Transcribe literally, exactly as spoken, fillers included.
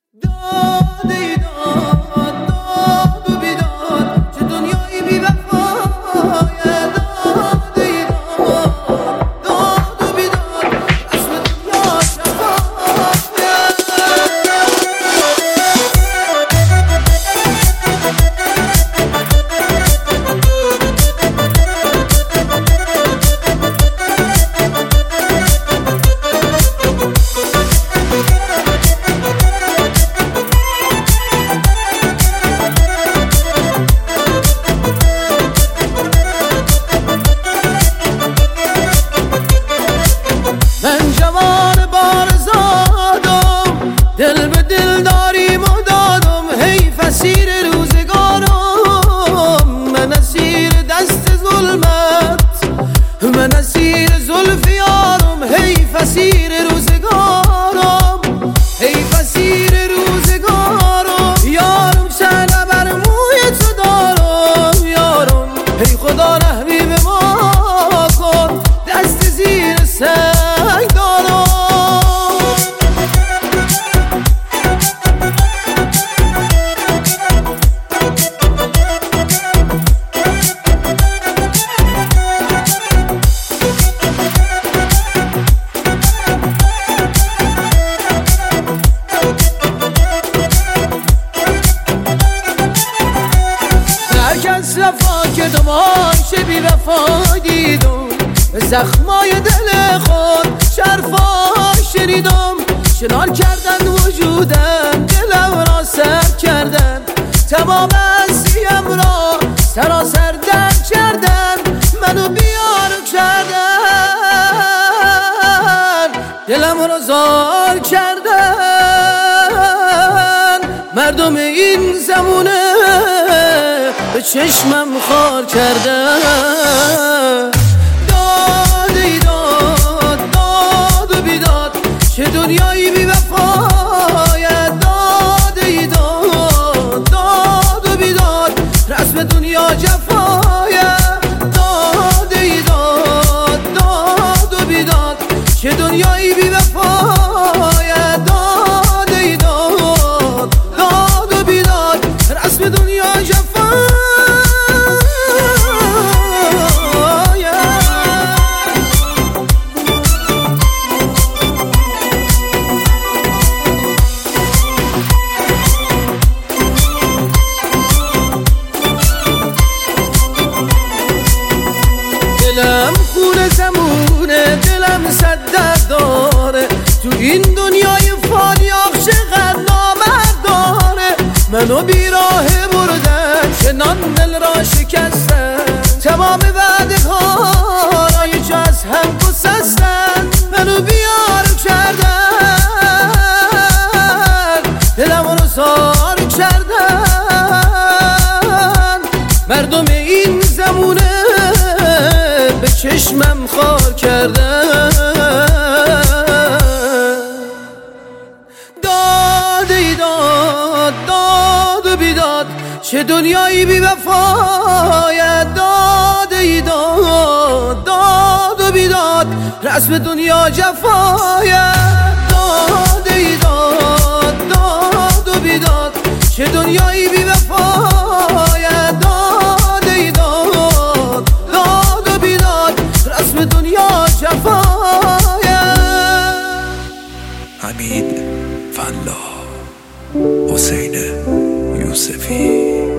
داد ای داد داد و بیداد چه دنیایی بی وفایه. داد ای داد داد و بیداد اسم دنیا شفایه. من جوان بارزادم، دل به دل داریم و دادم، حیف اسیر روزگارم. من اسیر دست ظلمت، من اسیر زلف یارم، حیف اسیر روزگارم، حیف اسیر روزگارم. یارم چنه بر موی تو دارم، یارم ای خدا رحمی به ما کن، دست زیر سر وفا که دماش بی وفا دیدم، به زخمای دل خود شرفا شنیدم. شنان کردن وجودم، دلم را سر کردن، تمام هستیم را سراسر درد کردن، منو بیار کردن، دلم را زار کردن. مردم این زمونه به چشمم خار کردن. داد ای داد داد و بیداد چه دنیایی بی وفایه. داد ای داد داد و بیداد رسم دنیا جفایه. داد ای داد داد و بیداد چه دنیایی بی وفایه. داد ای داد داد و بیداد رسم دنیا جفایه. دلم خون زمونه، دلم صد درد داره، تو این دنیای فانیاب چقدر نامرداره. منو بیراه بردن، چنان دل را شکستن، تمام وعده ها را یه جا از هم گسستن. منو بیار کردن، دلم رو زار کردن. مردم این زمونه به چشمم خار کردن. داد ای داد داد و بیداد چه دنیایی بی وفایه. داد ای داد داد و بیداد رسم دنیا جفایه. داد ای داد داد و بیداد چه دنیایی بی وفایه. داد ای داد داد و بیداد رسم دنیا جفایه. حمید فلاح، حسین یوسفی.